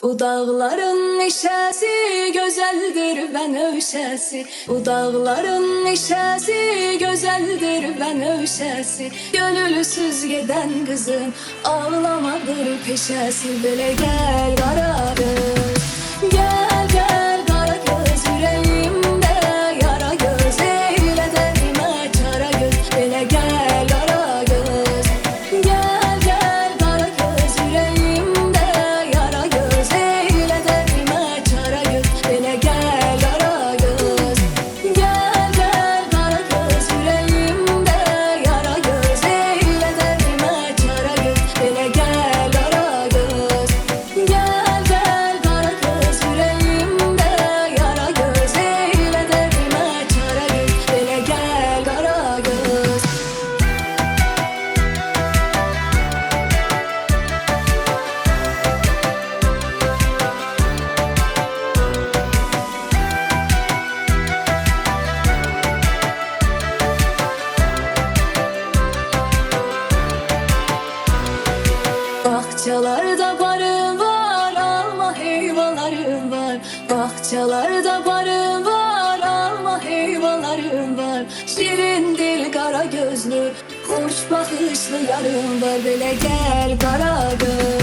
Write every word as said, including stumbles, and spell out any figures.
Bu dağların neşesi güzeldir ben övşesi. Bu dağların neşesi güzeldir ben övşesi. Gönülsüz giden kızın ağlamadır peşesi. Böyle gel kara göz, gel gel kara göz, yüreğimde yara göz, eyle derime çara göz. Böyle gel kara göz, gel gel kara göz, yüreğimde yara göz, eyle derime çara göz. Böyle gel kara göz, gel gel kara göz, yüreğimde yara göz, eyle derime çara göz. Böyle gel kara göz, gel gel kara göz, yüreğimde yara göz, eyle derime çara göz. Böyle gel kara göz. Bahçelerde barım var, alma heyvalarım var. Bahçelerde barım var, alma heyvalarım var. Şirin dil kara gözlü, hoş bakışlı yarım var. Böyle gel kara göz,